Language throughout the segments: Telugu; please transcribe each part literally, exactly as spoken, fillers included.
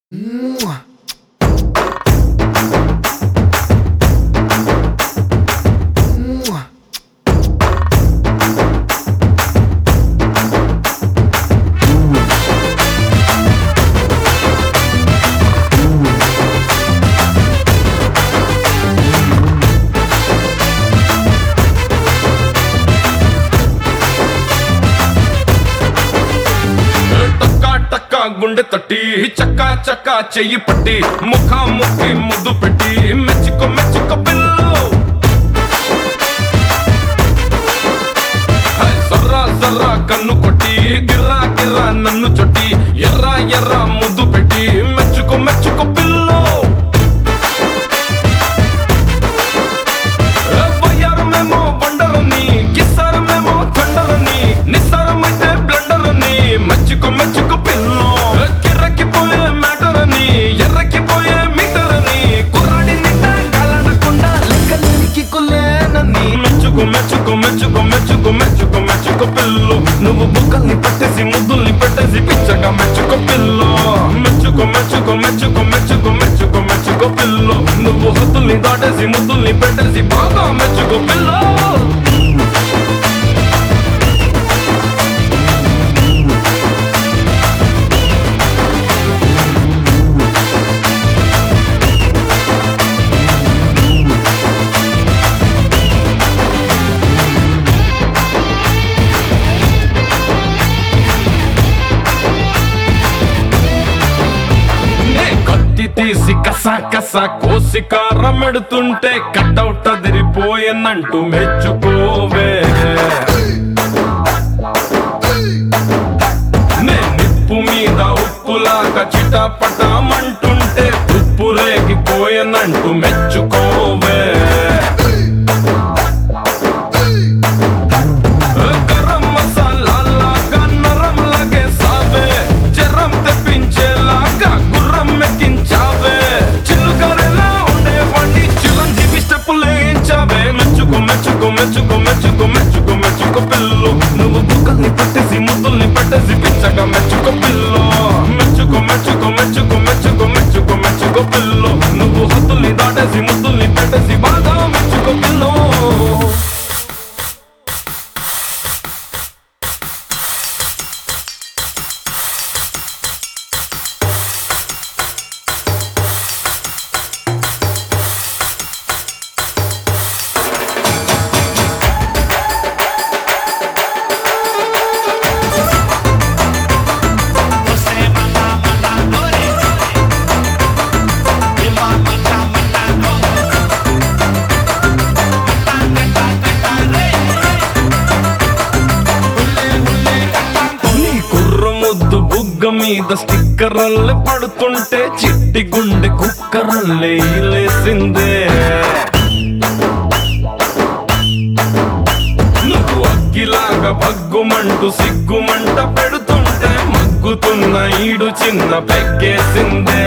Mua. Mua. టక్కా గుండె తట్టి చక్కా చక్కా చెయ్యి పట్టి ముఖా ముక్కి ముద్దు పెట్టి మెచ్చుకో మెచ్చుకో పిల్లు సర్రా సర్రా కన్ను కొట్టి గిర్రా గిర్రా నన్ను చొట్టి ఎర్రా ఎర్రా ముద్దు పెట్టి మెచ్చుకో మెచ్చుకో పిల్లు వయ్యారమేమో వండరని కిస్సారమేమో థండరని నిస్సారమైతే బ్లండరని మెచ్చుకో మెచ్చుకో పిల్లు కిర్రకిపోయే మ్యాటరని ఎర్రకిపోయే మీటరని కుర్రాడి నింట కాలనకుండా లెక్కలేనికి కులేనని మెచ్చుకో మెచ్చుకో మెచ్చుకో మెచ్చుకో మెచ్చుకో మెచ్చుకో పిల్లు నువ్వు బుక్కల్ని పట్టేసి ముద్దుల్ని పెట్టేసి పిచ్చగా మెచ్చుకో పిల్లు మెచ్చుకో మెచ్చుకో మెచ్చుకో మెచ్చుకో మెచ్చుకో మెచ్చుకో పిల్లు నువ్వు హద్దుల్ని దాటేసి ముద్దుల్ని పెట్టేసి బాగా మెచ్చుకో పిల్లు తీసి కసా కసా కోసి కారమెడుతుంటే కటౌట్ అదిరిపోయనంటూ మెచ్చుకోవే నే నిప్పు మీద ఉప్పులాగా చిటపటమంటుంటే ఉప్పు రేగిపోయనంటూ మెచ్చుకోవే గరం మసాలాగా నరం లగేసావే జరం తెప్పించేలాగా గుర్రం మెక్కించావే చిలుకరెలా ఉండేవాడి చిరంజీవి స్టెప్పులేయించావే మెచ్చుకో మెచ్చుకో మెచ్చుకో మెచ్చుకో మెచ్చుకో మెచ్చుకో పిల్లు నువ్వు బుక్కల్ని పెట్టేసి ముద్దుల్ని పెట్టేసి పిచ్చగా మెచ్చుకో పిల్లు మెచ్చుకో మెచ్చుకో మెచ్చుకో మెచ్చుకో మెచ్చుకో మెచ్చుకో పిల్లు నువ్వు హద్దుల్ని దాటేసి ముద్దుల్ని పెట్టేసి బాగా మెచ్చుకో పిల్లు బుగ్గ మీద స్టిక్కర్లే పడుతుంటే చిట్టి గుండె కుక్కరల్లే లేసిందే నువ్వు అగ్గిలాగా బగ్గుమంటూ సిగ్గుమంట పెడుతుంటే మగ్గుతున్న ఈడు చిన్న పెగ్గేసిందే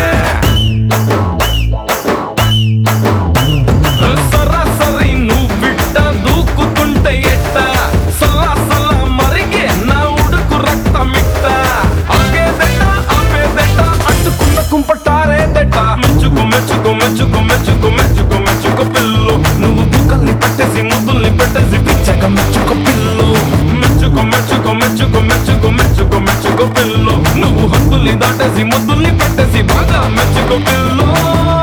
సరాసరి నువ్వు బిడ్డ దూకుతుంటే ఎట్ట సలా సలా మరిగే నా ఉడుకు రక్తమిట్ట ఆగేదెట్ట ఆపేదెట్ట అట్టుకున్న కుంపటారేదెట్ట మెచ్చుకో మెచ్చుకో మెచ్చుకో మెచ్చుకో మెచ్చుకో మెచ్చుకో పిల్లు నువ్వు బుక్కల్ని పెట్టేసి ముద్దుల్ని పెట్టేసి పిచ్చగా మెచ్చుకో పిల్లు మెచ్చుకో మెచ్చుకో మెచ్చుకో మెచ్చుకో మెచ్చుకో మెచ్చుకో పిల్లు నువ్వు హద్దుల్ని దాటేసి ముద్దుల్ని పెట్టేసి బాగా మెచ్చుకో పిల్లు